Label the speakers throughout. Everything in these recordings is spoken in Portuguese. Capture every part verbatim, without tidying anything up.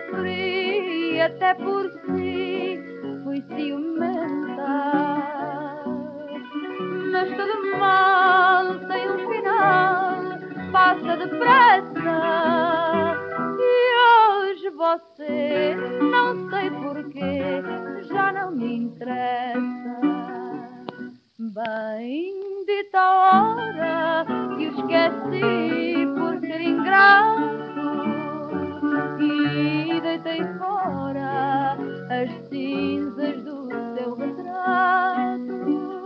Speaker 1: sofri até por si, fui ciumenta. Mas todo mal tem um final, passa depressa. E hoje você, não sei porquê, já não me interessa. Bendita a hora que o esqueci por ser ingrato e deitei fora as cinzas do seu retrato.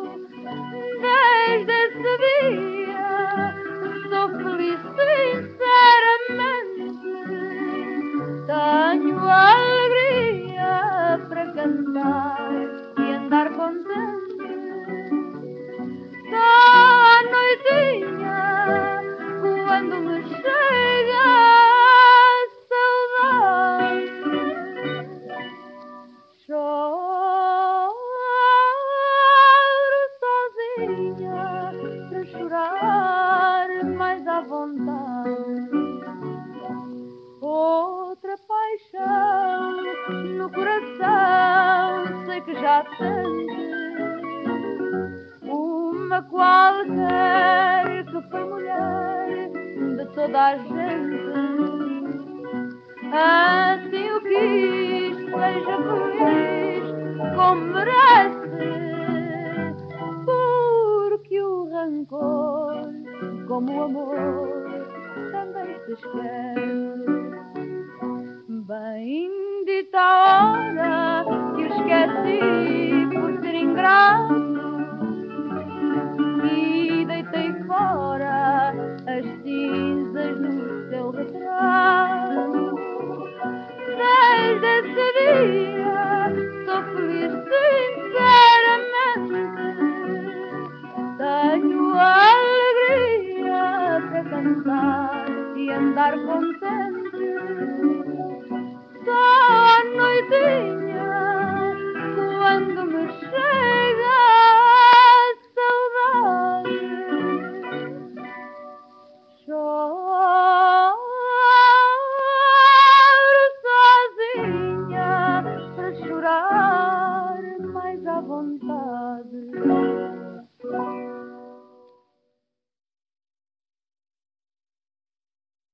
Speaker 1: Desde esse dia sou feliz sinceramente, tenho alegria para cantar e andar contente. Só à noitinha, quando me chega a saudade, choro sozinha para chorar mais à vontade. Outra paixão no coração sei que já sente, uma qualquer que foi mulher de toda a gente. Assim o quis, seja feliz como merece, porque o rancor, como o amor, também se esquece. Bendita a hora que o esqueci por ser ingrato e deitei fora as cinzas no seu retrato. Desde esse dia sou feliz sinceramente, tenho alegria para cantar e andar contente. Só à noitinha, quando me chega a saudade, choro sozinha para chorar mais à vontade.